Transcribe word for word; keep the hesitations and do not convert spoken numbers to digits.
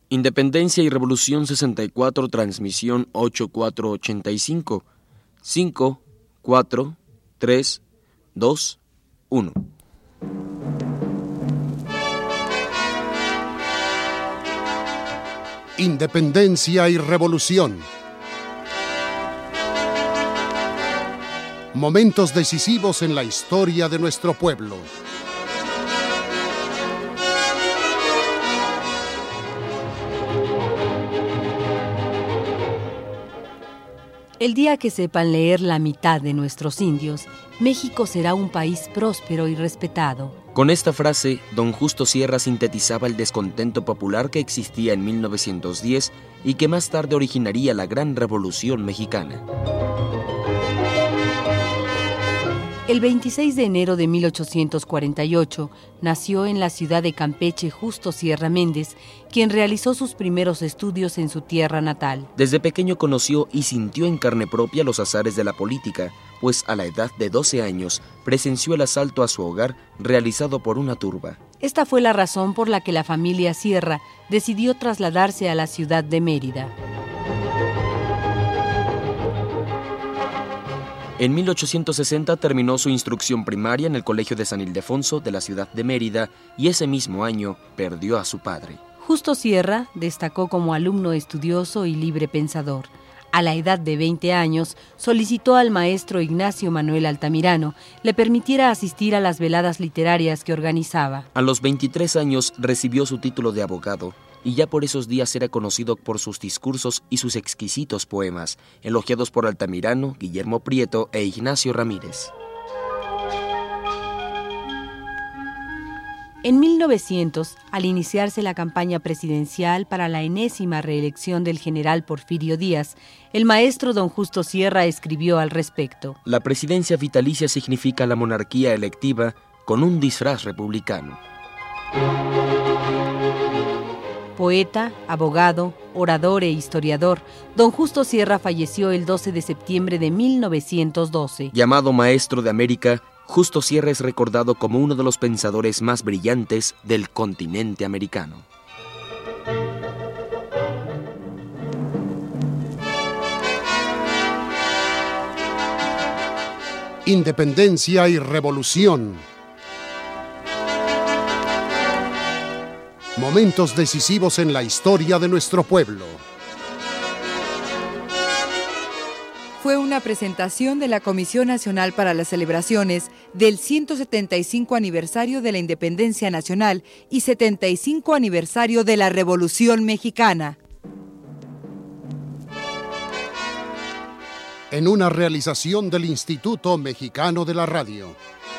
Independencia y Revolución sesenta y cuatro, transmisión ocho cuatro ochenta y cinco, cinco, cuatro, tres, dos, uno. Independencia y Revolución. Momentos decisivos en la historia de nuestro pueblo. El día que sepan leer la mitad de nuestros indios, México será un país próspero y respetado. Con esta frase, don Justo Sierra sintetizaba el descontento popular que existía en mil novecientos diez y que más tarde originaría la gran Revolución Mexicana. El veintiséis de enero de mil ochocientos cuarenta y ocho nació en la ciudad de Campeche Justo Sierra Méndez, quien realizó sus primeros estudios en su tierra natal. Desde pequeño conoció y sintió en carne propia los azares de la política, pues a la edad de doce años presenció el asalto a su hogar realizado por una turba. Esta fue la razón por la que la familia Sierra decidió trasladarse a la ciudad de Mérida. En mil ochocientos sesenta terminó su instrucción primaria en el Colegio de San Ildefonso de la ciudad de Mérida y ese mismo año perdió a su padre. Justo Sierra destacó como alumno estudioso y libre pensador. A la edad de veinte años, solicitó al maestro Ignacio Manuel Altamirano le permitiera asistir a las veladas literarias que organizaba. A los veintitrés años recibió su título de abogado y ya por esos días era conocido por sus discursos y sus exquisitos poemas, elogiados por Altamirano, Guillermo Prieto e Ignacio Ramírez. En mil novecientos, al iniciarse la campaña presidencial para la enésima reelección del general Porfirio Díaz, el maestro don Justo Sierra escribió al respecto. La presidencia vitalicia significa la monarquía electiva con un disfraz republicano. Poeta, abogado, orador e historiador, don Justo Sierra falleció el doce de septiembre de mil novecientos doce. Llamado Maestro de América, Justo Sierra es recordado como uno de los pensadores más brillantes del continente americano. Independencia y Revolución. Momentos decisivos en la historia de nuestro pueblo. Fue una presentación de la Comisión Nacional para las Celebraciones del ciento setenta y cinco aniversario de la Independencia Nacional y setenta y cinco aniversario de la Revolución Mexicana. En una realización del Instituto Mexicano de la Radio.